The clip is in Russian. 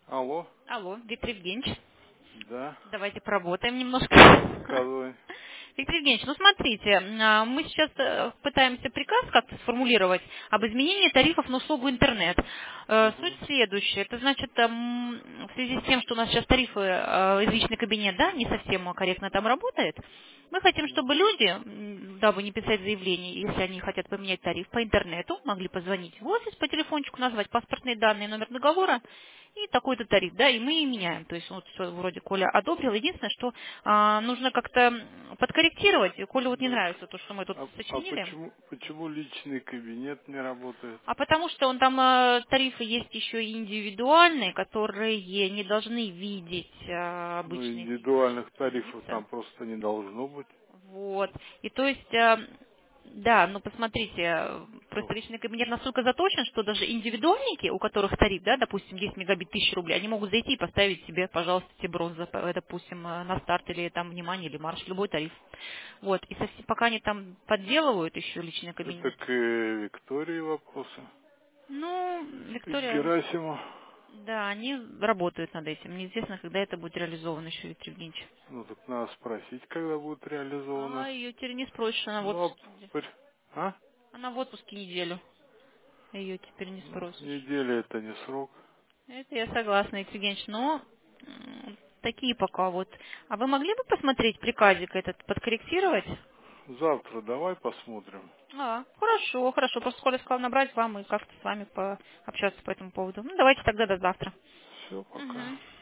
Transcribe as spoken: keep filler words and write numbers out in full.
Алло, Алло, Виктор Евгеньевич, да, давайте поработаем немножко. рассказывай. Виктор Евгеньевич, ну смотрите, а, мы сейчас э, пытаемся приказ как-то сформулировать об изменении тарифов на услугу интернет. Э, Суть Угу. следующая. Это значит, эм, в связи с тем, что у нас сейчас тарифы, э, из личный кабинет, да, не совсем корректно там работает, мы хотим, чтобы люди, м, дабы не писать заявление, если они хотят поменять тариф по интернету, могли позвонить в офис по телефончику, назвать паспортные данные, номер договора и такой-то тариф, да, и мы и меняем. То есть вот всё вроде Коля одобрил. Единственное, что а, нужно как-то м, подкорректировать. И Коле вот не Так, нравится то, что мы тут а, а сочинили. почему, почему личный кабинет не работает? А потому что он там э, тарифы есть еще и индивидуальные, которые не должны видеть э, Ну, обычные индивидуальных физические тарифов лица. там просто не должно быть. Вот. И то есть, э, да, ну посмотрите, э, Ну, просто личный кабинет настолько заточен, что даже индивидуальники, у которых тариф, да, допустим, десять мегабит тысяча рублей, они могут зайти и поставить себе, пожалуйста, тебе бронза, э, допустим, э, на старт или там внимание, или марш, любой тариф. Вот. И совсем, пока они там подделывают еще личный это кабинет. к э, Виктории вопросы. Ну, И к Виктория, Герасиму. да, они работают над этим. Неизвестно, когда это будет реализовано еще, Виктор Евгеньевич. Ну, так надо спросить, когда будет А реализовано. ее теперь не спросишь, она в Ну, а, отпуске. неде- пр- а? Она в отпуске неделю. Ее теперь не Ну, спросишь. неделя это не срок. Это я согласна, Виктор Евгеньевич, но м, такие пока вот. А вы могли бы посмотреть приказик этот, подкорректировать? Завтра давай посмотрим. А, хорошо, хорошо. Просто Коля сказал набрать вам и как-то с вами пообщаться по этому поводу. Ну, давайте тогда до завтра. Все, пока. Угу.